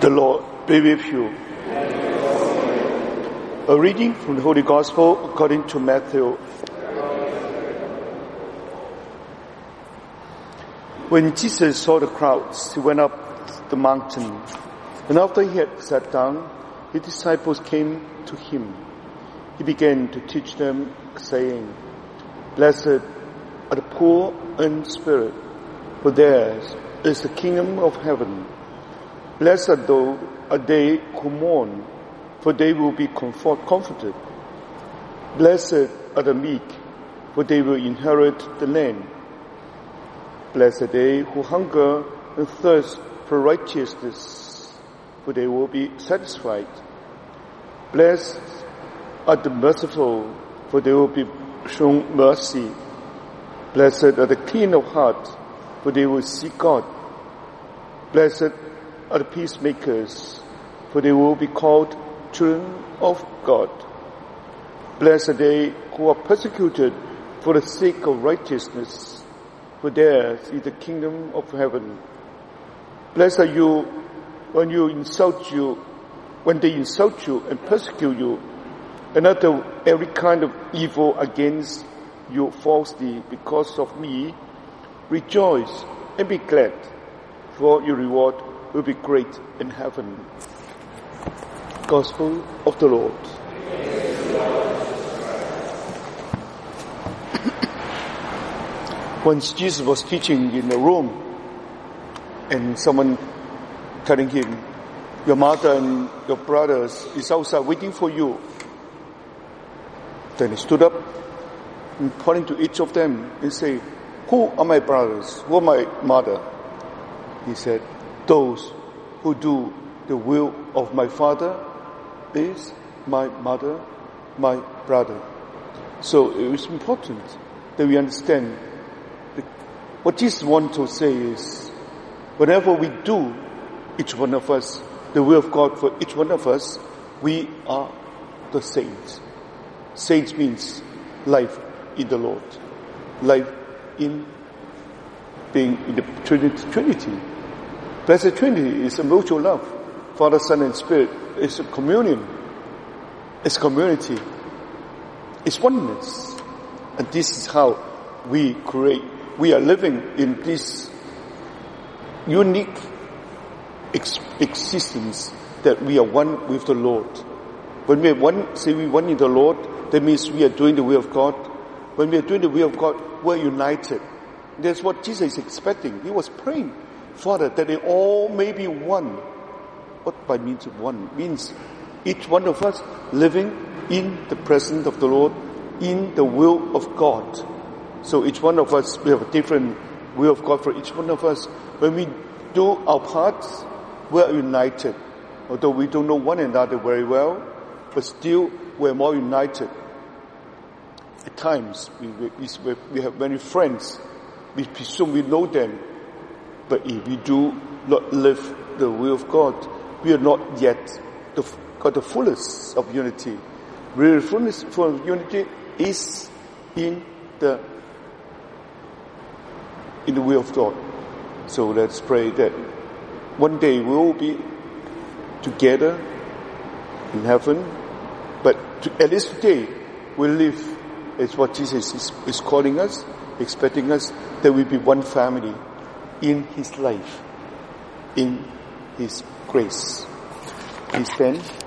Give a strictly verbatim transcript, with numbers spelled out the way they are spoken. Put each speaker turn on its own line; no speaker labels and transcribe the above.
The Lord be with you. A reading from the Holy Gospel according to Matthew. When Jesus saw the crowds, he went up the mountain. And after he had sat down, his disciples came to him. He began to teach them, saying, "Blessed are the poor in spirit, for theirs is the kingdom of heaven. Blessed though are they who mourn, for they will be comfort, comforted. Blessed are the meek, for they will inherit the land. Blessed are they who hunger and thirst for righteousness, for they will be satisfied. Blessed are the merciful, for they will be shown mercy. Blessed are the clean of heart, for they will see God. Blessed are the peacemakers, for they will be called children of God. Blessed are they who are persecuted for the sake of righteousness, for theirs is the kingdom of heaven. Blessed are you when you insult you, when they insult you and persecute you, and utter every kind of evil against you falsely because of me. Rejoice and be glad, for your reward will be great in heaven." Gospel of the Lord. Once Jesus was teaching in a room, and someone telling him, "Your mother and your brothers is outside waiting for you." Then he stood up and pointing to each of them and said, "Who are my brothers? Who are my mother?" He said, "Those who do the will of my Father is my mother, my brother." So it is important that we understand that what Jesus wants to say is, whenever we do, each one of us, the will of God for each one of us, we are the saints. Saints means life in the Lord, life in being in the Trinity. Trinity. Blessed Trinity is a mutual love. Father, Son, and Spirit is a communion. It's community. It's oneness. And this is how we create. We are living in this unique ex- existence that we are one with the Lord. When we are one, say we are one in the Lord, that means we are doing the will of God. When we are doing the will of God, we're united. That's what Jesus is expecting. He was praying, "Father, that they all may be one." What by means of one? Means each one of us living in the presence of the Lord, in the will of God. So each one of us, we have a different will of God for each one of us. When we do our parts, we are united. Although we don't know one another very well, but still we're more united. At times, we, we, we have many friends. We presume we know them. But if we do not live the will of God, we are not yet the, got the fullness of unity. Real fullness of unity is in the in the will of God. So let's pray that one day we will be together in heaven. But to, at least today, we live as what Jesus is, is calling us, expecting us, that we be one family in His life, in His grace. Please stand.